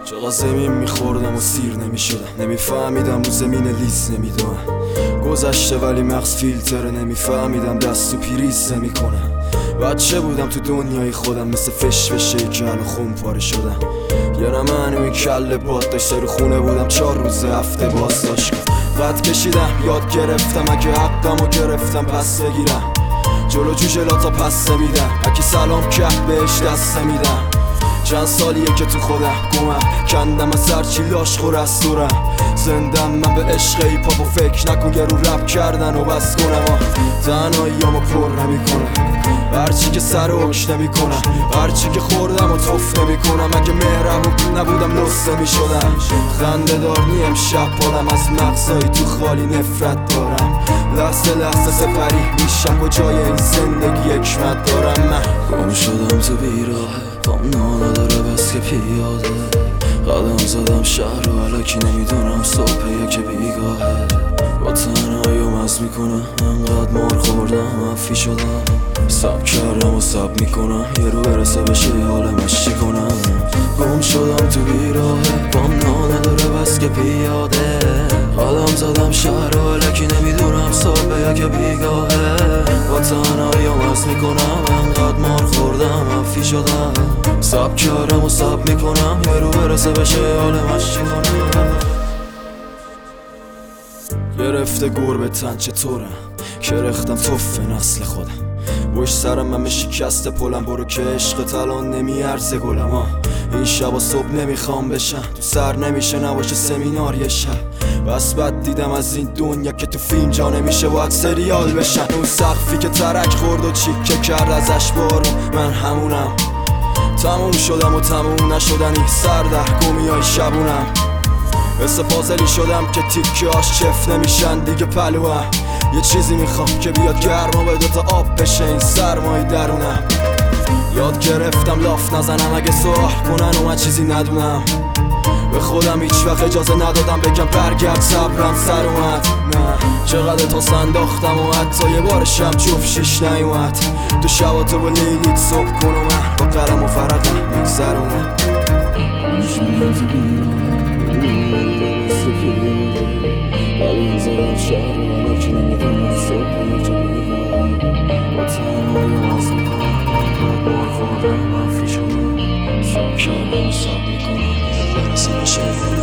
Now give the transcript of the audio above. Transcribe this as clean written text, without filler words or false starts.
چقدر زمین میخوردم و سیر نمیشدم، نمیفهمیدم رو زمین لیز نمیدونم گذشته ولی مغز فیلتره، نمیفهمیدم دست و پیریز نمیکنم. بچه بودم تو دنیای خودم مثل فش که الان خون پاره شدم. یه من و این کله باد داشته رو خونه بودم 4 روز هفته باز داشت قد کشیدم یاد گرفتم اگه حقمو گرفتم پس بگیرم، جلو جوجلاتا پس نمیدم، اگه سلام کرد بهش دست نمیدم. چند سالیه که تو خودم گمم کندم از هرچی لاش خور از دورم، زندم من به عشق ای پاپ و فکر نکن که رو رب کردن و بس کنم تنهاییامو پر نمیکنم، هرچی که سر اوش نمیکنم، هرچی که خوردم و توف نمیکنم. اگه مهربون نبودم لس نمیشدم، خنده دار نیم شب پالم از مغزایی تو خالی نفرت دارم، لحظه لحظه سپری میشم کجای این زندگی حکمت دارم. من گم شدم تو بیراهه پام نداره بس که پیاده، قدم زدم شهر و علکی نمیدونم صبح که بیگاهه، با تنهاییو مز میکنم انقدر مار خوردم افی شدم، سب کردم و سب میکنم یه رو برسه بشه حالمش چی کنم. گم شدم تو بیراهه پام نداره بس که پیاده، قدم زدم شهر و علکی نمیدونم صبح که بیگاهه، با تنهاییو مز میکنم انقدر مار خوردم افی شدم، سب کردم و سب میکنم یه رو برسه بشه حالمش چی کنم. گرفته گربه تن چطورم که رختم توف نسل خودم، بوش سرم من شکست پلم، برو که عشق الان نمیارزه گلم این شبا صبح نمیخوام بشم، تو سر نمیشه نباشه سمینار یه شب، بس بد دیدم از این دنیا که تو فیلم جا نمیشه باید سریال بشن. اون سقفی که ترک خورد و چیکه کرد ازش بارون من همونم، تموم شدم و تموم نشدنی سردرگمی های شبونم، مثل پازلی شدم که تیکه هاش چف نمیشن دیگه پلوام، یه چیزی میخوام که بیاد گرما به دوتا آب بشه این سرمایی درونم، یاد گرفتم لاف نزنم اگه سوال کنن و من چیزی ندونم، به خودم هیچ وقت اجازه ندادم بگم برگرد صبرم سر اومد، نه چقدر تا سنداختم و حتی یه بارشم جفت شیش نیومد، تو شباتو با لیلیت صبح کن و من با قلم و فرقم میگذرونم. قدم زدم شهر و علکی نمیدونم صبح که بیگاهه، با تنهاییو مز میکنم انقدر مار خوردم افی شدم، سب کردم و سب میکنم برسه بشه